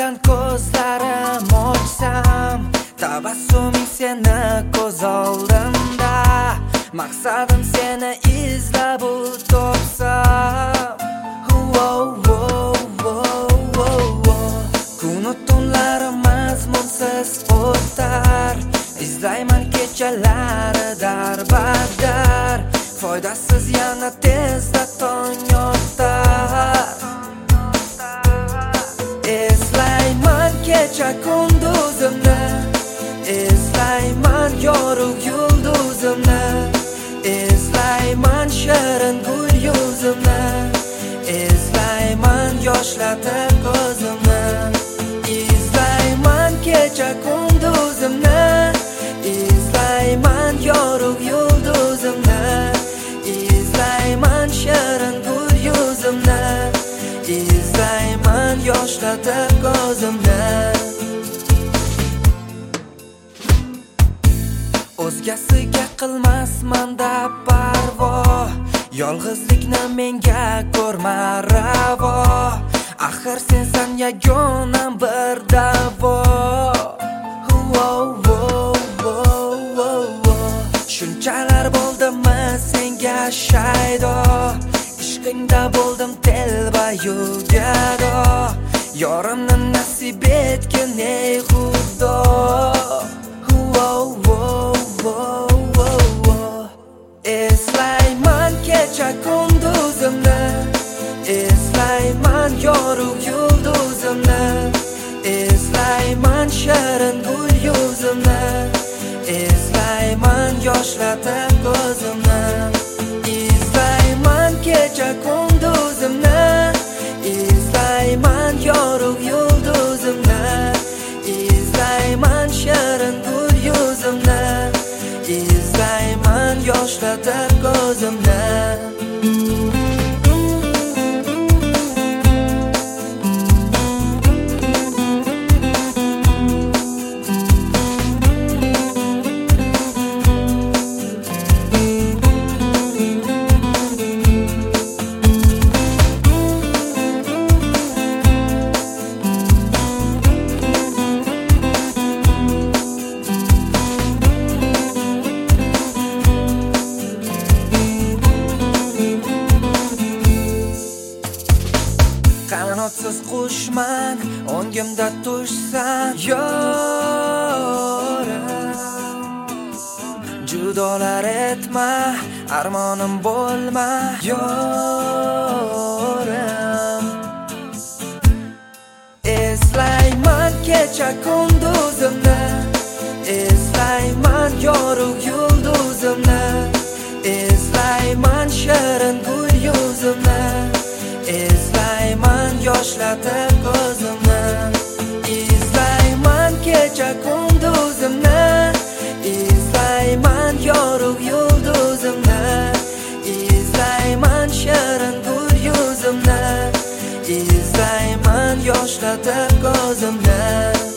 bilan ko'zlarim ochsam, tabassuming seni ko'z oldimda. Maqsadim seni izlab topsam. Kunu tunlari mazmunsiz o'tar, izlayman kechalari darbadar. Foydasiz yana tezda tong otar. Eslayman kecha kunduzimni, eslayman yorug' yulduzimni, eslayman shirin gul yuzimni, eslayman yoshlatib ko'zimni. Izlayman kecha kunduzimni, izlayman yorug' yulduzimni, izlayman shirin gul yuzimni, izlayman yoshlatib ko'zimni. O'zgasiga qilmasman-da parvo, yolg'izlikni menga ko'rma ravo. Axir sensan yagonam bir davo. Shunchalar bo'ldimmi senga shaydo, ishqingda bo'ldim telba-yu gado. Yorimni nasib etgin ey Xudo. Eslayman kecha kunduzimni, eslayman yorug' yulduzimni, eslayman shirin gul yuzimni, eslayman yoshlatib ko'zimni. Izlayman kecha kunduzimni, izlayman yorug' yulduzimni, izlayman shirin gul yuzimni, izlayman yoshlatib ko'zimni. Qanotsiz qushman, o'ngimda tushsan yorim. Judolar etma, armonim bo'lma yorim. Eslayman kecha kunduzimni, eslayman yorug' yulduzimni, eslayman shirin gul yuzimni, eslayman yoshlatib ko'zimni. Izlayman kecha kunduzimni, izlayman yorug' yulduzimni, izlayman shirin gul yuzimni, izlayman yoshlatib ko'zimni.